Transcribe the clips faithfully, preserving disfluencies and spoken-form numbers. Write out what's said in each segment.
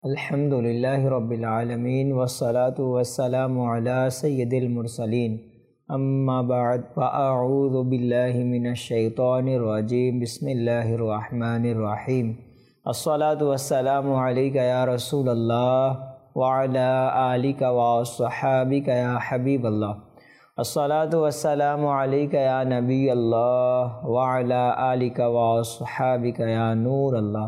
अल्हम्दुलिल्लाहि रब्बिल आलमीन वस्सलातु वस्सलामु अला सय्यिदिल मुरसलीन अम्मा बाद फ़अऊज़ु बिल्लाहि मिनश शैतानिर रजीम बिस्मिल्लाहिर रहमानिर रहीम अस्सलातु वस्सलामु अलैका या रसूलल्लाह व अला आलिका व अस्हाबिका या हबीबल्लाह अस्सलातु वस्सलामु अलैका या नबीयल्लाह व अला आलिका व अस्हाबिका या नूरल्लाह।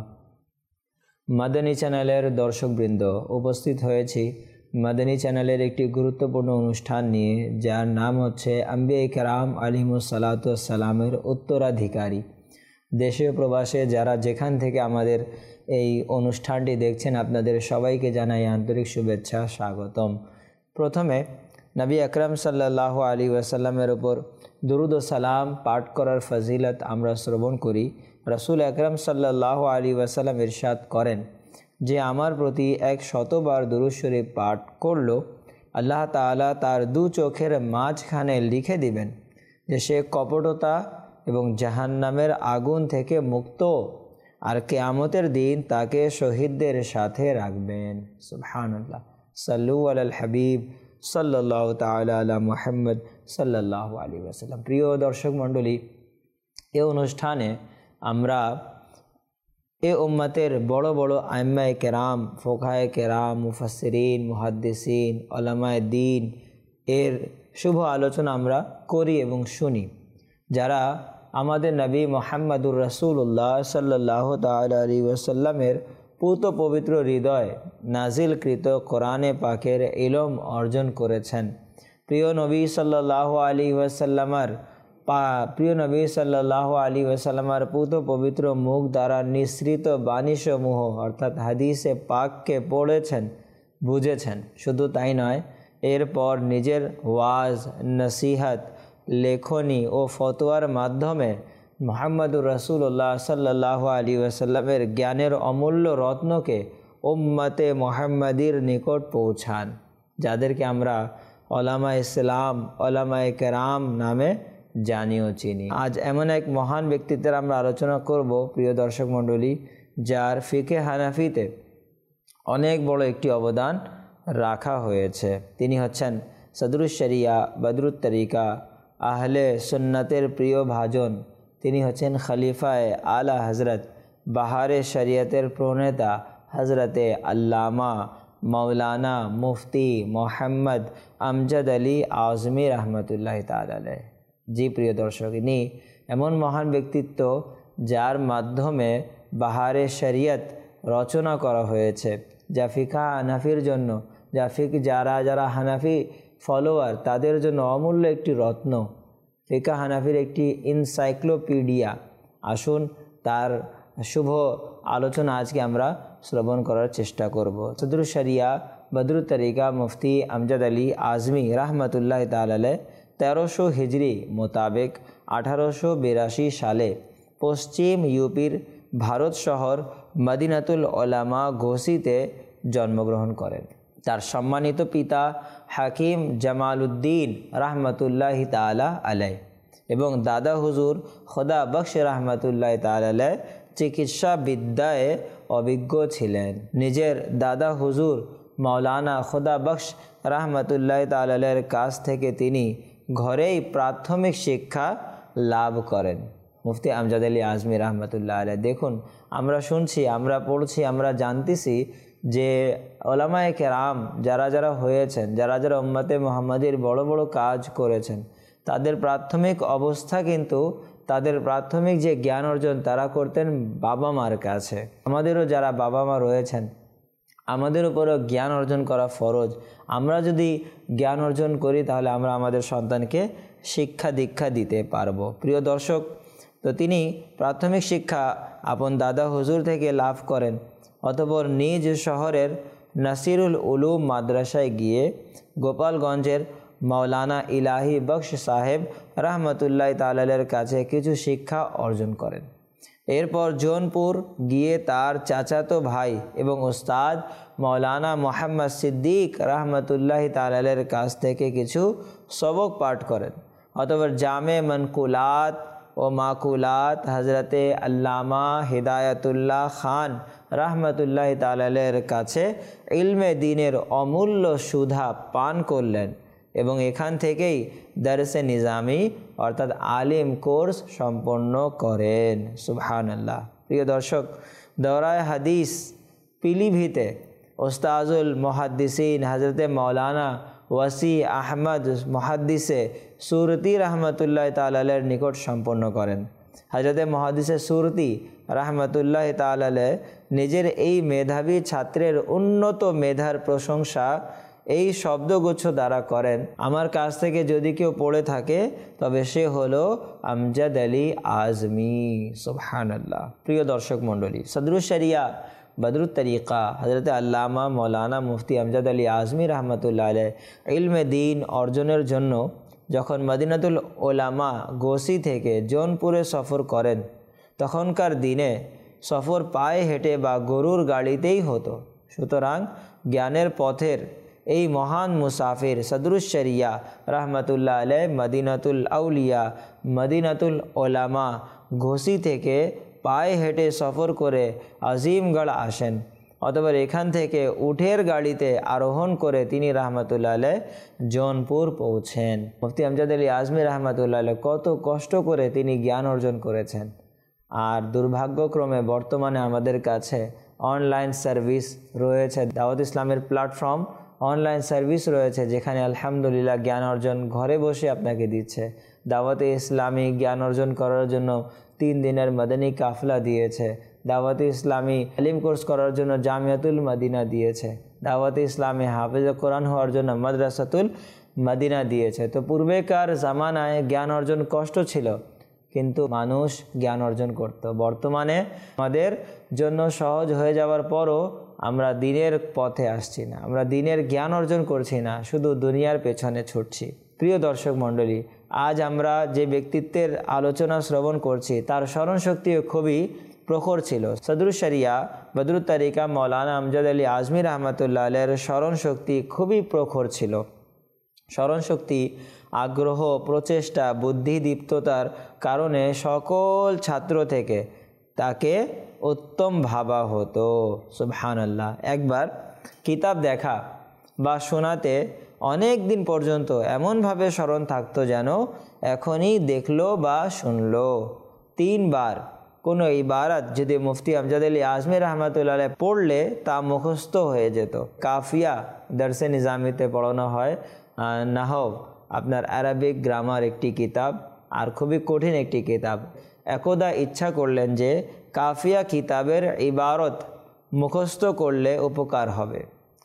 মাদানী চ্যানেলের দর্শকবৃন্দ, উপস্থিত হয়েছি মাদানী চ্যানেলের একটি গুরুত্বপূর্ণ অনুষ্ঠান নিয়ে, যার নাম হচ্ছে আম্বিয়া কেরাম আলাইহিমুস সালাতু ওয়াস সালামের উত্তরাধিকারী। দেশীয় প্রবাসে যারা যেখান থেকে আমাদের এই অনুষ্ঠানটি দেখছেন, আপনাদের সবাইকে জানাই আন্তরিক শুভেচ্ছা, স্বাগতম। প্রথমে নবী আকরাম সাল্লাল্লাহু আলাইহি ওয়াসাল্লামের উপর দুরুদ ও সালাম পাঠ করার ফজিলত আমরা শ্রবণ করি। রাসূল আকরাম সাল্লাল্লাহু আলাইহি ওয়াসাল্লাম ইরশাদ করেন যে আমার প্রতি এক শতবার দুরূদ শরীফ পাঠ করল, আল্লাহ তাআলা তার দু চোখের মাঝখানে লিখে দিবেন যে সে কপটতা এবং জাহান্নামের আগুন থেকে মুক্ত, আর কিয়ামতের দিন তাকে শহীদদের সাথে রাখবেন। সুবহানাল্লাহ। সাল্লু আলাল হাবিব সাল্লাল্লাহু তাআলা আলা মুহাম্মদ সাল্লাল্লাহু আলাইহি ওয়াসাল্লাম। প্রিয় দর্শক মণ্ডলী, এই অনুষ্ঠানে আমরা এ উম্মতের বড় বড় আইম্মায়ে কেরাম, ফোকায়ে কেরাম, মুফাসসিরিন, মুহাদ্দিসিন, উলামায়ে দ্বীন এর শুভ আলোচনা আমরা করি এবং শুনি, যারা আমাদের নবী মুহাম্মদুর রাসূলুল্লাহ সাল্লাল্লাহু তাআলা আলাইহি ওয়াসাল্লামের পূত পবিত্র হৃদয় নাজিলকৃত কোরআনে পাকের ইলম অর্জন করেছেন। প্রিয় নবী সাল্লাল্লাহু আলাইহি ওয়াসাল্লামের পা প্রিয় নবী সাল্লাল্লাহু আলাইহি ওয়াসাল্লামের পূত পবিত্র মুখ দ্বারা নিঃসৃত বাণীসমূহ অর্থাৎ হাদিসে পাককে পড়েছেন, বুঝেছেন। শুধু তাই নয়, এরপর নিজের ওয়াজ, নসিহত, লেখনী ও ফতোয়ার মাধ্যমে মুহাম্মদুর রাসূলুল্লাহ সাল্লাল্লাহু আলাইহি ওয়াসাল্লামের জ্ঞানের অমূল্য রত্নকে উম্মতে মুহাম্মাদির নিকট পৌঁছান, যাদেরকে আমরা উলামায়ে ইসলাম, উলামায়ে কেরাম নামে জানিও চিনি। আজ এমন এক মহান ব্যক্তিত্বের আমরা আলোচনা করব, প্রিয় দর্শক মণ্ডলী, যার ফিকে হানাফিতে অনেক বড় একটি অবদান রাখা হয়েছে। তিনি হচ্ছেন সদরুশ শরিয়া, বদরুত তরিকা, আহলে সুন্নাতের প্রিয় ভাজন। তিনি হচ্ছেন খলিফায়ে আলা হজরত, বাহারে শরিয়তের প্রণেতা হজরতে আল্লামা মৌলানা মুফতি মোহাম্মদ আমজাদ আলী আজমি রহমতুল্লাহ তাআলা আলাইহ। জি প্রিয় দর্শক, ইনি এমন মহান ব্যক্তিত্ব যার মাধ্যমে বাহারে শরিয়ত রচনা করা হয়েছে, যা ফিকা হানাফির জন্য, যা ফিক যারা যারা হানাফি ফলোয়ার তাদের জন্য অমূল্য একটি রত্ন, ফিকা হানাফির একটি ইনসাইক্লোপিডিয়া। আসুন তার শুভ আলোচনা আজকে আমরা শ্রবণ করার চেষ্টা করব। সদরুশ শরিয়া বদরুত তরিকা মুফতি আমজাদ আলী আজমি রহমতুল্লাহ তাআলা আলাইহ তেরোশো হিজরি মোতাবেক আঠারোশো বিরাশি সালে পশ্চিম ইউপির ভারত শহর মদিনাতুল উলামা ঘোষিতে জন্মগ্রহণ করেন। তার সম্মানিত পিতা হাকিম জামালউদ্দিন রহমতুল্লাহ তাআলা আলাইহ এবং দাদা হুজুর খোদা বখশ রহমতুল্লাহ তাআলা আলাইহ চিকিৎসা বিদ্যায় অভিজ্ঞ ছিলেন। নিজের দাদা হুজুর মাওলানা খোদা বখশ রহমতুল্লাহ তাআলা আলাইহের কাছ থেকে তিনি ঘরেই প্রাথমিক শিক্ষা লাভ করেন। মুফতি আমজাদ আলী আজমি রহমতুল্লাহ আলাইহ। দেখুন, আমরা শুনছি, আমরা পড়ছি, আমরা জানতেছি যে উলামায়ে কেরাম যারা যারা হয়েছেন, যারা যারা উম্মতে মুহাম্মাদির বড় বড় কাজ করেছেন, তাদের প্রাথমিক অবস্থা কিন্তু, তাদের প্রাথমিক যে জ্ঞান অর্জন তারা করতেন বাবা মার কাছে। আমাদেরও যারা বাবা মা রয়েছেন, আমাদের উপরও জ্ঞান অর্জন করা ফরজ। আমরা যদি জ্ঞান অর্জন করি তাহলে আমরা আমাদের সন্তানকে শিক্ষা দীক্ষা দিতে পারবো। প্রিয় দর্শক, তো তিনি প্রাথমিক শিক্ষা আপন দাদা হুজুর থেকে লাভ করেন। অতঃপর নিজ শহরের নাসিরুল উলুম মাদ্রাসায় গিয়ে গোপালগঞ্জের মাওলানা ইলাহি বখশ সাহেব রহমতুল্লাহ তাআলা আলাইহের কাছে কিছু শিক্ষা অর্জন করেন। এরপর জৌনপুর গিয়ে তার চাচাতো ভাই এবং উস্তাদ মাওলানা মুহাম্মদ সিদ্দিক রহমতুল্লাহ তাআলা আলাইহের কাছ থেকে কিছু সবক পাঠ করেন। অতঃপর জামে মনকুলাত ও মাকুলাত হজরতে আল্লামা হিদায়াতুল্লাহ খান রহমতুল্লাহ তাআলার কাছে ইলমে দিনের অমূল্য সুধা পান করলেন এবং এখান থেকেই দরসে নিজামি অর্থাৎ আলিম কোর্স সম্পন্ন করেন। সুবহানাল্লাহ। প্রিয় দর্শক, দৌরায়ে হাদিস পিলিভিতে ওস্তাজুল মুহাদ্দিসিন হজরতে মৌলানা ওয়াসি আহমদ মুহাদ্দিসে সুরতি রহমতুল্লাহ তাআলার নিকট সম্পন্ন করেন। হজরতে মুহাদ্দিসে সুরতি রহমতুল্লাহ তাআলা নিজের এই মেধাবী ছাত্রের উন্নত মেধার প্রশংসা এই শব্দগুচ্ছ দ্বারা করেন, আমার কাছ থেকে যদি কেউ পড়ে থাকে তবে সে হলো আমজাদ আলী আজমি। সুবহানাল্লাহ। প্রিয় দর্শক মণ্ডলী, সদরুশ শরিয়া বদরুত তরিকা হজরত আল্লামা মৌলানা মুফতি আমজাদ আলী আজমি রহমতুল্লাহ আলাইহ ইলমে দিন অর্জনের জন্য যখন মদিনাতুল উলামা গোসি থেকে জৌনপুরে সফর করেন, তখনকার দিনে সফর পায়ে হেঁটে বা গরুর গাড়িতেই হতো। সুতরাং জ্ঞানের পথের এই মহান মুসাফির সদরুশ শরিয়া রহমতুল্লাহ আলাইহ মদিনাতুল আউলিয়া মদিনাতুল উলামা ঘোষি থেকে পায়ে হেঁটে সফর করে আজিমগড় আসেন। অতঃপর এখান থেকে উটের গাড়িতে আরোহণ করে তিনি রহমতুল্লাহ আলাইহ জৌনপুর পৌঁছেন। মুফতি আমজাদ আলী আজমি রহমতুল্লাহ আলাইহ কত কষ্ট করে তিনি জ্ঞান অর্জন করেছেন। আর দুর্ভাগ্যক্রমে বর্তমানে আমাদের কাছে অনলাইন সার্ভিস রয়েছে, দাওয়াত ইসলামের প্ল্যাটফর্ম অনলাইন সার্ভিস রয়েছে, যেখানে আলহামদুলিল্লাহ জ্ঞান অর্জন ঘরে বসে আপনাকে দিচ্ছে। দাওয়াতে ইসলামী জ্ঞান অর্জন করার জন্য তিন দিনের মাদানী কাফলা দিয়েছে, দাওয়াতে ইসলামী আলিম কোর্স করার জন্য জামিয়াতুল মদিনা দিয়েছে, দাওয়াতে ইসলামী হাফেজ কোরআন হওয়ার জন্য মাদ্রাসাতুল মদিনা দিয়েছে। তো পূর্বেকার জামানায় জ্ঞান অর্জন কষ্ট ছিল, কিন্তু মানুষ জ্ঞান অর্জন করত। বর্তমানে আমাদের জন্য সহজ হয়ে যাওয়ার পরও আমরা দিনের পথে আসছি না, আমরা দিনের জ্ঞান অর্জন করছি না, শুধু দুনিয়ার পেছনে ছুটছি। প্রিয় দর্শক মণ্ডলী, আজ আমরা যে ব্যক্তিত্বের আলোচনা শ্রবণ করছি তার স্মরণশক্তিও খুবই প্রখর ছিল। সদরুশ শরিয়া বদরুত তরিকা মৌলানা আমজাদ আলী আজমি রহমতুল্লাহ আলাইহির স্মরণশক্তি খুবই প্রখর ছিল। স্মরণশক্তি, আগ্রহ, প্রচেষ্টা, বুদ্ধিদীপ্ততার কারণে সকল ছাত্র থেকে তাকে উত্তম ভাবা হতো। সুবহানাল্লাহ। একবার কিতাব দেখা বা শোনাতে অনেক দিন পর্যন্ত এমনভাবে স্মরণ থাকতো যেন এখনই দেখলো বা শুনলো। তিনবার কোনো ইবারত যদি মুফতি আমজাদ আলী আজমি রহমতুল্লাহ আলাইহ পড়লে তা মুখস্থ হয়ে যেত। কাফিয়া দরসে নিজামিতে পড়ানো হয়, নাহব আপনার আরবিক গ্রামার একটি কিতাব, আর খুবই কঠিন একটি কিতাব। একদা ইচ্ছা করলেন যে কাফিয়া কিতাবের ইবারত মুখস্থ করলে উপকার হবে,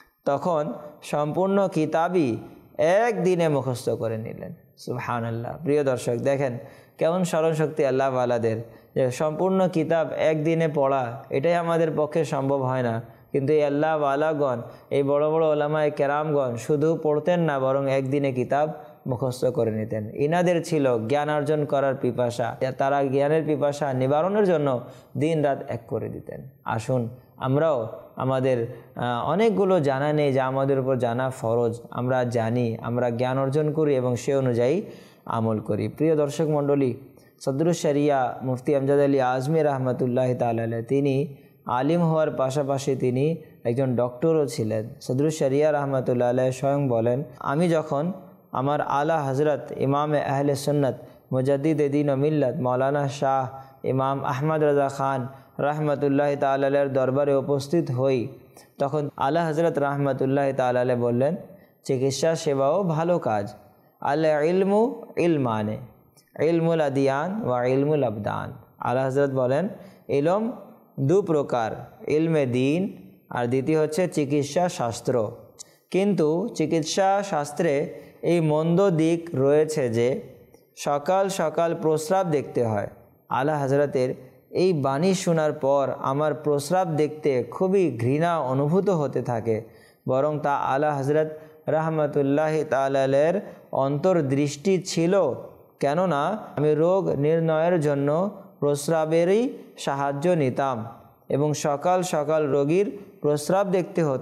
তখন সম্পূর্ণ কিতাবই একদিনে মুখস্থ করে নিলেন। সুবহানাল্লাহ। প্রিয় দর্শক, দেখেন কেমন স্মরণশক্তি আল্লাহ ওয়ালাদের, যে সম্পূর্ণ কিতাব একদিনে পড়া এটাই আমাদের পক্ষে সম্ভব হয় না, কিন্তু এই আল্লাহ ওয়ালাগণ, এই বড় বড় ওলামায়ে কেরামগণ শুধু পড়তেন না, বরং একদিনে কিতাব মুখস্থ করে নিতেন। ইনাদের ছিল জ্ঞান অর্জন করার পিপাসা, তারা জ্ঞানের পিপাসা নিবারণের জন্য দিন রাত এক করে দিতেন। আসুন আমরাও, আমাদের অনেকগুলো জানা নেই যা আমাদের উপর জানা ফরজ, আমরা জানি, আমরা জ্ঞান অর্জন করি এবং সে অনুযায়ী আমল করি। প্রিয় দর্শক মণ্ডলী, সদরুশ শরিয়া মুফতি আমজাদ আলী আজমি রহমতুল্লাহ তাআলা আলাইহ তিনি আলিম হওয়ার পাশাপাশি তিনি একজন ডক্টরও ছিলেন। সদরুশ শরিয়া রহমতুল্লাহ আলাইহ স্বয়ং বলেন, আমি যখন আমার আলা হজরত ইমাম আহলে সুন্নত মুজাদ্দিদ দ্বীন ও মিল্লত মৌলানা শাহ ইমাম আহমদ রাজা খান রহমতুল্লাহ তাআলা আলাইহির দরবারে উপস্থিত হই, তখন আলা হজরত রহমতুল্লাহ তাআলা আলাইহ বললেন, চিকিৎসা সেবাও ভালো কাজ, আল ইলমু ইলমানে, ইলমুল আদিয়ান ওয়া ইলমুল আবদান। আলা হজরত বলেন, ইলম দু প্রকার, ইলমে দিন আর দ্বিতীয় হচ্ছে চিকিৎসা শাস্ত্র। কিন্তু চিকিৎসা শাস্ত্রে এই মন্দ দিক রয়েছে যে সকাল সকাল প্রস্রাব দেখতে হয়। আলা হজরতের এই বাণী শোনার পর আমার প্রস্রাব দেখতে খুবই ঘৃণা অনুভূত হতে থাকে, বরং তা আলা হজরত রহমতুল্লাহ তাআলা আলাইহির অন্তর্দৃষ্টি ছিল, কেননা আমি রোগ নির্ণয়ের জন্য প্রস্রাবেরই সাহায্য নিতাম এবং সকাল সকাল রোগীর প্রস্রাব দেখতে হতো।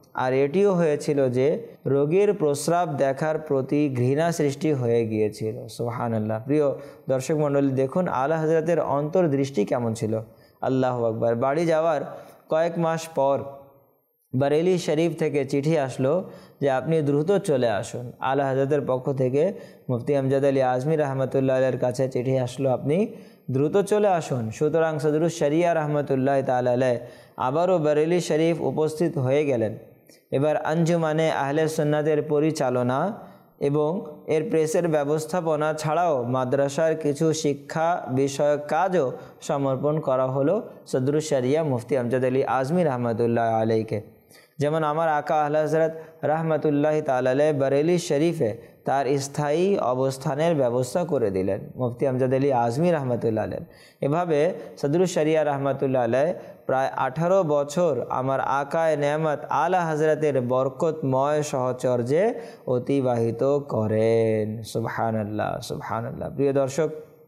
আর এটিও হয়েছিল যে রোগীর প্রস্রাব দেখার প্রতি ঘৃণা সৃষ্টি হয়ে গিয়েছিল। সুবহানাল্লাহ। প্রিয় দর্শক মণ্ডলী, দেখুন আলা হযরতের অন্তর্দৃষ্টি কেমন ছিল। আল্লাহু আকবার। বাড়ি যাওয়ার কয়েক মাস পর বরেলি শরীফ থেকে চিঠি আসলো যে আপনি দ্রুত চলে আসুন। আলা হযরতের পক্ষ থেকে মুফতি আমজাদ আলী আজমি রহমতুল্লাহ আলাইহির কাছে চিঠি আসলো, আপনি দ্রুত চলে আসুন। সুতরাং সদরুস শরিয়া রহমতুল্লাহ তাআলা আলাইহি আবারও বরেলি শরীফ উপস্থিত হয়ে গেলেন। এবার আঞ্জুমানে আহলে সুন্নাতের পরিচালনা এবং এর প্রেসের ব্যবস্থাপনা ছাড়াও মাদ্রাসার কিছু শিক্ষা বিষয়ক কাজও সমর্পণ করা হলো সদরুস শরিয়া মুফতি আমজাদ আলী আজমি রহমতুল্লাহ আলাইহিকে। যেমন আমার আকা আলা হযরত রহমতুল্লাহ তাআলা আলাইহি বরেলি শরীফে তার স্থায়ী অবস্থানের ব্যবস্থা করে দিলেন মুফতি আমজাদ আলী আজমি রহমতুল্লাহ আলাইহি। এভাবে সদরুস শরিয়া রহমতুল্লাহ আলাইহি প্রায় আঠারো বছর আমার আকায়ে নেয়ামত আলা হযরতের বরকতময় সহচর্যে অতিবাহিত করেন। সুবহানাল্লাহ, সুবহানাল্লাহ। প্রিয় দর্শক,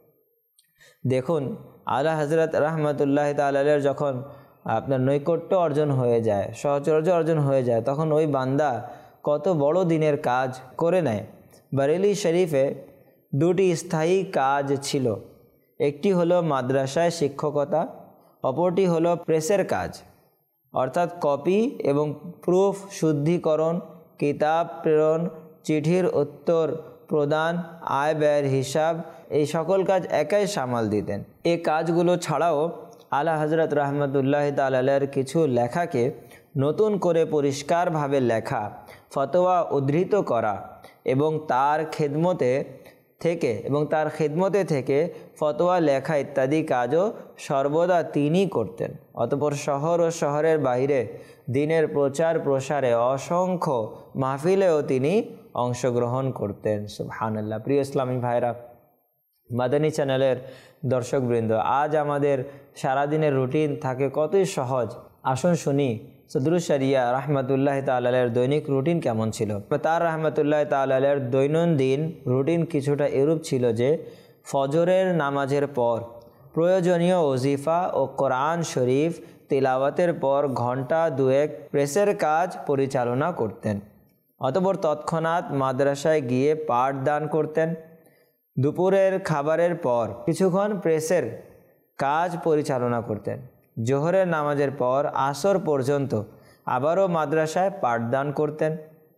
দেখুন আলা হযরত রহমতুল্লাহ তাআলা আলাইহি যখন আপনার নৈকট্য অর্জন হয়ে যায়, সহচর্য অর্জন হয়ে যায়, তখন ওই বান্দা কত বড় দিনের কাজ করে নেয়। বরেলি শরীফে দুটি স্থায়ী কাজ ছিল, একটি হলো মাদ্রাসায় শিক্ষকতা, অপরটি হলো প্রেসের কাজ, অর্থাৎ কপি এবং প্রুফ শুদ্ধিকরণ, কিতাব প্রেরণ, চিঠির উত্তর প্রদান, আয় ব্যয়ের হিসাব, এই সকল কাজ একাই সামাল দিতেন। এই কাজগুলো ছাড়াও আলা হযরত রহমতুল্লাহ তাআলা আলাইহির কিছু লেখাকে নতুন করে পরিষ্কারভাবে লেখা, ফতোয়া উদ্ধৃত করা এবং তার খেদমতে থেকে এবং তার খেদমতে থেকে ফতোয়া লেখা ইত্যাদি কাজও সর্বদা তিনিই করতেন। অতঃপর শহর ও শহরের বাইরে দ্বীনের প্রচার প্রসারে অসংখ্য মাহফিলেও তিনি অংশগ্রহণ করতেন। সুবহানাল্লাহ। প্রিয় ইসলামী ভাইরা, মাদানী চ্যানেলের দর্শকবৃন্দ, আজ আমাদের সারাদিনের রুটিন থাকে কতই সহজ। আসুন শুনি সদরুস শরিয়া রহমতুল্লাহ তাআলা আলাইহির দৈনিক রুটিন কেমন ছিল। তার রহমতুল্লাহ তাআলা আলাইহির দৈনন্দিন রুটিন কিছুটা এরূপ ছিল যে ফজরের নামাজের পর প্রয়োজনীয় ওজিফা ও কোরআন শরীফ তিলাওয়াতের পর ঘন্টা দুয়েক প্রেসের কাজ পরিচালনা করতেন। অতঃপর তৎক্ষণাৎ মাদ্রাসায় গিয়ে পাঠ দান করতেন। দুপুরের খাবারের পর কিছুক্ষণ প্রেসের কাজ পরিচালনা করতেন। জোহরের নামাজের পর আসর পর্যন্ত আবারও মাদ্রাসায় পাঠদান করতেন।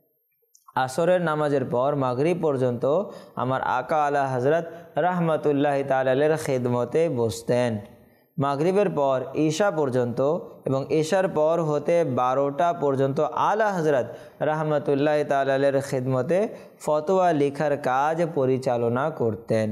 আসরের নামাজের পর মাগরিব পর্যন্ত আমার আকা আলা হযরত রহমতুল্লাহ তাআলা আলাইহির খেদমতে বসতেন। মাগরিবের পর ঈশা পর্যন্ত এবং ঈশার পর হতে বারোটা পর্যন্ত আলা হযরত রহমতুল্লাহ তাআলা আলাইহির খেদমতে ফতোয়া লেখার কাজ পরিচালনা করতেন।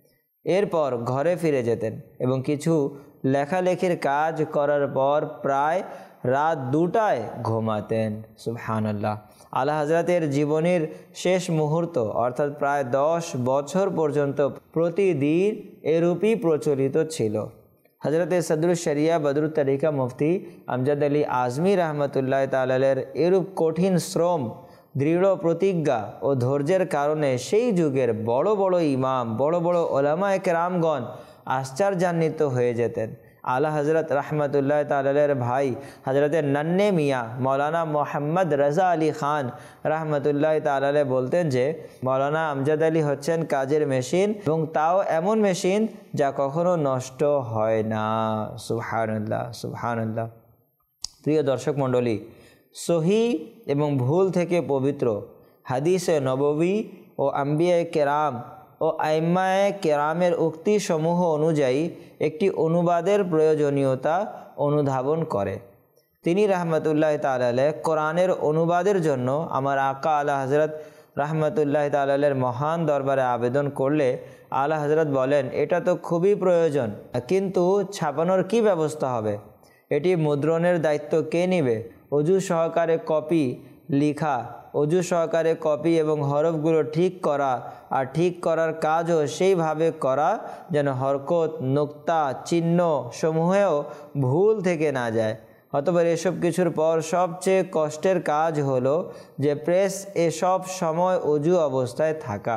এরপর ঘরে ফিরে যেতেন এবং কিছু লেখালেখির কাজ করার পর প্রায় রাত দুটায় ঘুমাতেন। সুবহানাল্লাহ। আলা হযরতের জীবনের শেষ মুহূর্ত অর্থাৎ প্রায় দশ বছর পর্যন্ত প্রতিদিন এরূপই প্রচলিত ছিল। হযরতে সদরুস শরিয়া বদরুত তরিকা মুফতি আমজাদ আলী আজমি রহমতুল্লাহ তাআলা আলাইহির এরূপ কঠিন শ্রম, দৃঢ় প্রতিজ্ঞা ও ধৈর্যের কারণে সেই যুগের বড় বড় ইমাম, বড় বড় ওলামায়ে কেরামগণ আশ্চর্যান্বিত হয়ে যেতেন। আলা হযরত রহমতুল্লাহ তাআলা আলাইহির ভাই হযরতে নন্নে মিয়াঁ মৌলানা মোহাম্মদ রাজা আলী খান রহমতুল্লাহ তাআলা আলাইহি বলতেন যে মৌলানা আমজাদ আলী হচ্ছেন কাজের মেশিন, এবং তাও এমন মেশিন যা কখনো নষ্ট হয় না। সুবহানাল্লাহ, সুবহানাল্লাহ। প্রিয় দর্শক মণ্ডলী, সহি এবং ভুল থেকে পবিত্র হাদিসে নববী ও আম্বিয়ায়ে কেরাম ও আইম্মায়ে কেরামের উক্তিসমূহ অনুযায়ী একটি অনুবাদের প্রয়োজনীয়তা অনুধাবন করে। তিনি রহমতুল্লাহ তাআলা আলাইহি কোরআনের অনুবাদের জন্য আমার আকা আলা হযরত রহমতুল্লাহ তাআলা আলাইহির মহান দরবারে আবেদন করলে আলা হযরত বলেন, এটা তো খুবই প্রয়োজন, কিন্তু ছাপানোর কি ব্যবস্থা হবে? এটি মুদ্রণের দায়িত্ব কে নেবে? অজু সহকারে কপি লিখা, অজু সহকারে কপি এবং হরফগুলো ঠিক করা, আর ঠিক করার কাজও সেইভাবে করা যেন হরকত, নুক্তা, চিহ্ন সমূহেও ভুল থেকে না যায়। অতঃপর এসব কিছুর পর সবচেয়ে কষ্টের কাজ হলো যে প্রেস এসব সময় অজু অবস্থায় থাকা।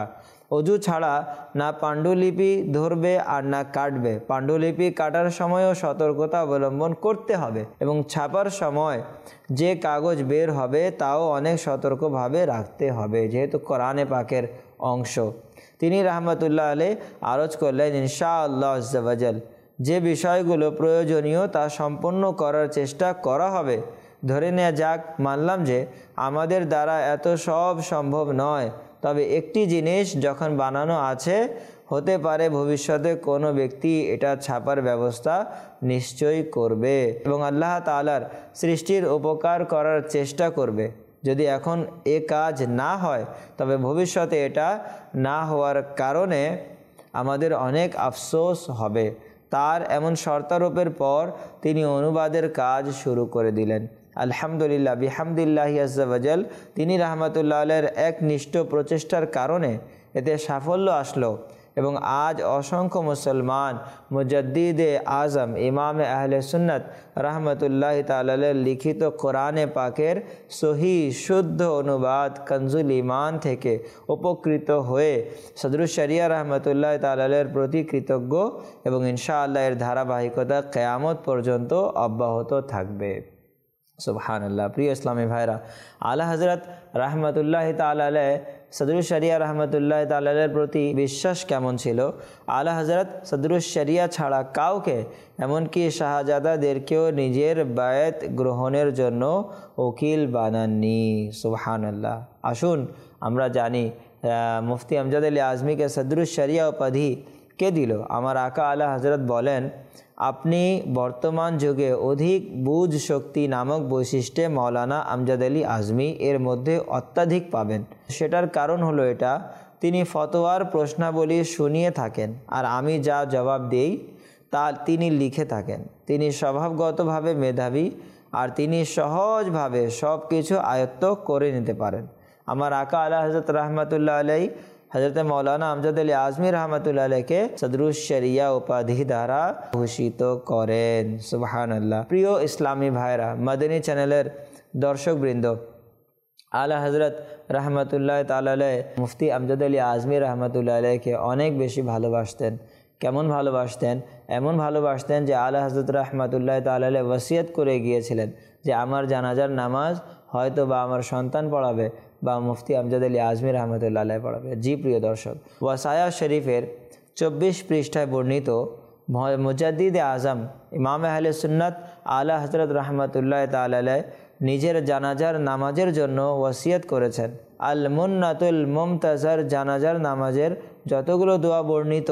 অজু ছাড়া না পাণ্ডুলিপি ধরবে আর না কাটবে। পাণ্ডুলিপি কাটার সময়ও সতর্কতা অবলম্বন করতে হবে এবং ছাপার সময় যে কাগজ বের হবে তাও অনেক সতর্কভাবে রাখতে হবে, যেহেতু কোরআনে পাকের অংশ। তিনি রাহমাতুল্লাহ আলাইহি আরজ করলেন, ইনশাআল্লাহ আজ্জা ওয়াজাল যে বিষয়গুলো প্রয়োজনীয় তা সম্পন্ন করার চেষ্টা করা হবে। ধরে নেওয়া যাক, মানলাম যে আমাদের দ্বারা এত সব সম্ভব নয়, তবে একটি জিনিস যখন বানানো আছে, হতে পারে ভবিষ্যতে কোনো ব্যক্তি এটা ছাপার ব্যবস্থা নিশ্চয়ই করবে এবং আল্লাহ তাআলার সৃষ্টির উপকার করার চেষ্টা করবে। যদি এখন এ কাজ না হয় তবে ভবিষ্যতে এটা না হওয়ার কারণে আমাদের অনেক আফসোস হবে। তার এমন শর্তারোপের পর তিনি অনুবাদের কাজ শুরু করে দিলেন। আলহামদুলিল্লাহ বিহামদিল্লাহি আজ্জা ওয়াজাল তিনি রাহমাতুল্লাহ আলাইহির একনিষ্ঠ প্রচেষ্টার কারণে এতে সাফল্য আসলো এবং আজ অসংখ্য মুসলমান মুজাদ্দিদে আজম ইমামে আহলে সুন্নাত রাহমাতুল্লাহি তাআলা আলাইহির লিখিত কোরআনে পাকের সহি শুদ্ধ অনুবাদ কনজুল ঈমান থেকে উপকৃত হয়ে সদরুশ শরিয়া রাহমাতুল্লাহি তাআলা আলাইহির প্রতি কৃতজ্ঞ এবং ইনশাআল্লাহ এর ধারাবাহিকতা কিয়ামত পর্যন্ত অব্যাহত থাকবে। সুবহানাল্লাহ। প্রিয় ইসলামী ভাইরা, আলা হযরত রাহমাতুল্লাহি তাআলা আলাইহি সদরুশ শরিয়া রাহমাতুল্লাহি তাআলা আলাইহির প্রতি বিশ্বাস কেমন ছিল? আলা হযরত সদরুশ শরিয়া ছাড়া কাউকে, এমনকি শাহজাদাদেরকেও নিজের বায়াত গ্রহণের জন্য ওকিল বানাননি। সুবহানাল্লাহ। আসুন আমরা জানি মুফতি আমজাদ আলী আজমিকে সদরুশ শরিয়া উপাধি কে দিল? আমার আকা আলা হযরত বলেন, আপনি বর্তমান যুগে অধিক বুঝ শক্তি নামক বৈশিষ্ট্যে মাওলানা আমজাদ আলী আজমি এর মধ্যে অত্যাধিক পাবেন। সেটার কারণ হলো এটা, তিনি ফতোয়ার প্রশ্নাবলী শুনিয়ে থাকেন আর আমি যা জবাব দেই তা তিনি লিখে থাকেন। তিনি স্বভাবগতভাবে মেধাবী আর তিনি সহজভাবে সব কিছু আয়ত্ত করে নিতে পারেন। আমার আকা আলা হযরত রাহমাতুল্লাহ আলাইহি হযরত মাওলানা আমজাদ আলী আজমি রহমাতুল্লাহ আলাইহিকে সদরুশ শরিয়া উপাধি দ্বারা ভূষিত করেন। সুবহানাল্লাহ। প্রিয় ইসলামী ভাইরা, মাদানী চ্যানেলের দর্শকবৃন্দ, আলা হযরত রহমাতুল্লাহ তাআলা আলাইহি মুফতি আমজাদ আলী আজমি রহমাতুল্লাহ আলাইহিকে অনেক বেশি ভালোবাসতেন। কেমন ভালোবাসতেন? এমন ভালোবাসতেন যে আলা হযরত রহমাতুল্লাহ তাআলা আলাইহি ওসিয়ত করে গিয়েছিলেন যে আমার জানাজার নামাজ হয়তো বা আমার সন্তান পড়াবে বা মুফতি আমজাদ আলী আজমি রহমতুল্লাহ আলাইহি পড়াবে। জি প্রিয় দর্শক, ওয়াসায়া শরীফের চব্বিশ পৃষ্ঠায় বর্ণিত মুজাদ্দিদে আজম ইমাম আহলে সুন্নাত আলা হযরত রহমতুল্লাহ তাআলা আলাইহি নিজের জানাজার নামাজের জন্য ওসিয়ত করেছেন। আল মুন্নাতুল মুমতাজার জানাজার নামাজের যতগুলো দোয়া বর্ণিত,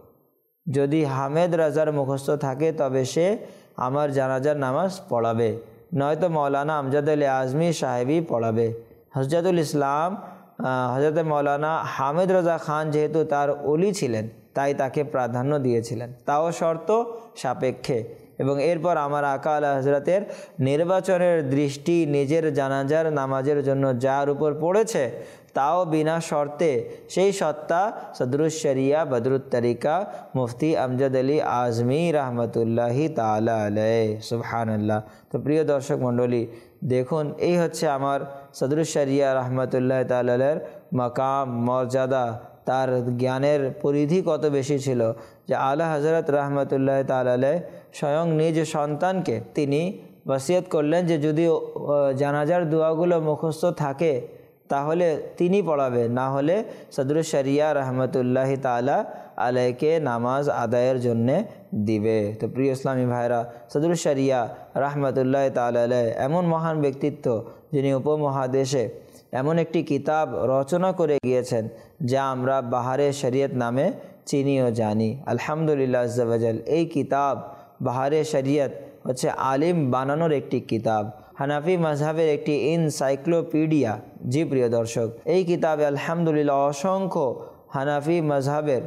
যদি হামেদ রাজার মুখস্থ থাকে তবে সে আমার জানাজার নামাজ পড়াবে, নয়তো মৌলানা আমজাদ আলী আজমি সাহেবই পড়াবে। হজরতুল ইসলাম হজরত মৌলানা হামিদ রাজা খান যেহেতু তার ওলি ছিলেন তাই তাকে প্রাধান্য দিয়েছিলেন, তাও শর্ত সাপেক্ষে। এবং এরপর আমার আকা আলা হযরতের নির্বাচনের দৃষ্টি নিজের জানাজার নামাজের জন্য যার উপর পড়েছে তাও বিনা শর্তে সেই সত্তা সদরুশ শরিয়া বদরুত তরিকা মুফতি আমজাদ আলী আজমি রহমতুল্লাহি তাআলা আলাইহি। সুবহানাল্লাহ। তো প্রিয় দর্শক মণ্ডলী, দেখুন এই হচ্ছে আমার সদরুশ শরিয়া রহমতুল্লাহ তাআলা আলাইহির মাকাম, মর্যাদা, তার জ্ঞানের পরিধি কত বেশি ছিল যে আলা হযরত রহমতুল্লাহ তাআলা আলাইহি স্বয়ং নিজ সন্তানকে তিনি ওসিয়ত করলেন যে যদি জানাজার দোয়াগুলো মুখস্থ থাকে তাহলে তিনি পড়াবে, না হলে সদরুশ শরিয়া রহমতুল্লাহি তাআলা আলাইহিকে নামাজ আদায়ের জন্যে দিবে। তো প্রিয় ইসলামী ভাইরা, সদরুশ শরিয়া রহমতুল্লাহি তাআলা আলাইহি এমন মহান ব্যক্তিত্ব যিনি উপমহাদেশে এমন একটি কিতাব রচনা করে গিয়েছেন যা আমরা বাহারে শরীয়ত নামে চিনি ও জানি। আলহামদুলিল্লাহ আজ্জা ওয়াজাল, এই কিতাব বাহারে শরীয়ত হচ্ছে আলিম বানানোর একটি কিতাব, হানাফি মাযহাবের একটি এনসাইক্লোপিডিয়া। জি প্রিয় দর্শক, এই কিতাবে আলহামদুলিল্লাহ অসংখ্য হানাফি মাযহাবের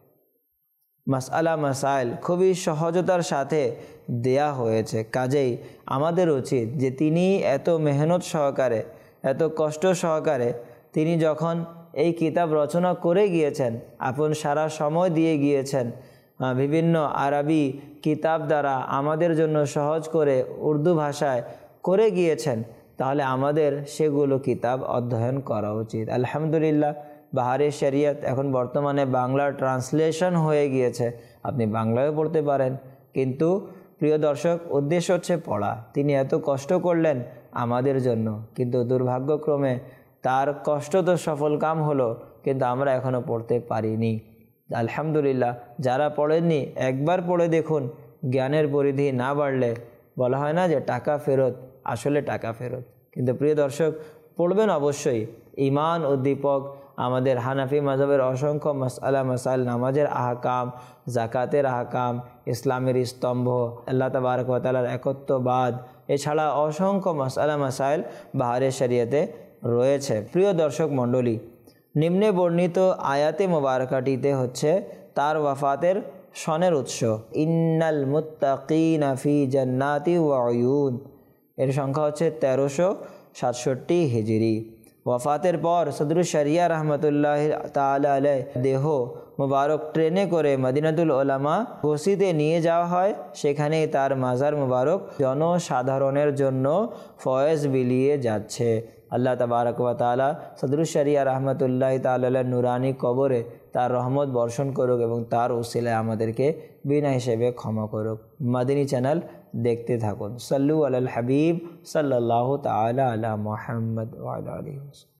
মাসআলা মাসাইল খুবই সহজতার সাথে দেয়া হয়েছে। কাজেই আমাদের উচিত যে তিনি এত মেহনত সহকারে, এত কষ্ট সহকারে তিনি যখন এই কিতাব রচনা করে গিয়েছেন, আপন সারা সময় দিয়ে গিয়েছেন, বিভিন্ন আরবি কিতাব দ্বারা আমাদের জন্য সহজ করে উর্দু ভাষায় করে গিয়েছেন, তাহলে আমাদের সেগুলো কিতাব অধ্যয়ন করা উচিত। আলহামদুলিল্লাহ, বাহারে শরিয়ত এখন বর্তমানে বাংলার ট্রান্সলেশন হয়ে গিয়েছে, আপনি বাংলায়ও পড়তে পারেন। কিন্তু প্রিয় দর্শক, উদ্দেশ্য হচ্ছে পড়া। তিনি এত কষ্ট করলেন আমাদের জন্য, কিন্তু দুর্ভাগ্যক্রমে তার কষ্ট তো সফল কাম হলো, কিন্তু আমরা এখনও পড়তে পারিনি। আলহামদুলিল্লাহ, যারা পড়েননি একবার পড়ে দেখুন, জ্ঞানের পরিধি না বাড়লে বলা হয় না যে টাকা ফেরত, আসলে টাকা ফেরত। কিন্তু প্রিয় দর্শক, পড়বেন অবশ্যই। ঈমান উদ্দীপক আমাদের হানাফি মাযহাবের অসংখ্য মাসআলা মাসাইল, নামাজের আহকাম, জাকাতের আহকাম, ইসলামের স্তম্ভ, আল্লাহ তাবারক ওয়া তাআলার একত্ববাদ, এছাড়া অসংখ্য মাসআলা মাসাইল বাহারে শরিয়তে রয়েছে। প্রিয় দর্শক মণ্ডলী, নিম্নে বর্ণিত আয়াতে মোবারকাটিতে হচ্ছে তার ওয়াফাতের সনের উৎস। ইন্নাল মুত্তাকিনা ফি জান্নাতি ওয়া উয়ুন, এর সংখ্যা হচ্ছে তেরোশো সাতষট্টি হিজরি। ওয়াফাতের পর সদরুশ শরিয়া রহমতুল্লাহ তাআলা আলাইহি দেহ মুবারক ট্রেনে করে মদিনাতুল উলামা ঘোষিতে নিয়ে যাওয়া হয়। সেখানেই তার মাজার মুবারক জনসাধারণের জন্য ফয়েজ বিলিয়ে যাচ্ছে। আল্লাহ তাবারক ওয়া তাআলা সদরুশ শরিয়া রহমতুল্লাহ তাআলা আলাইহির নুরানি কবরে তার রহমত বর্ষণ করুক এবং তার উসিলায় আমাদেরকে বিনা হিসেবে ক্ষমা করুক। মাদিনী চ্যানেল দেখতে থাকুন। সাল্লু আলাল হাবিব সাল্লাল্লাহু তাআলা আলা মুহাম্মদ ওয়া আলা আলিহি।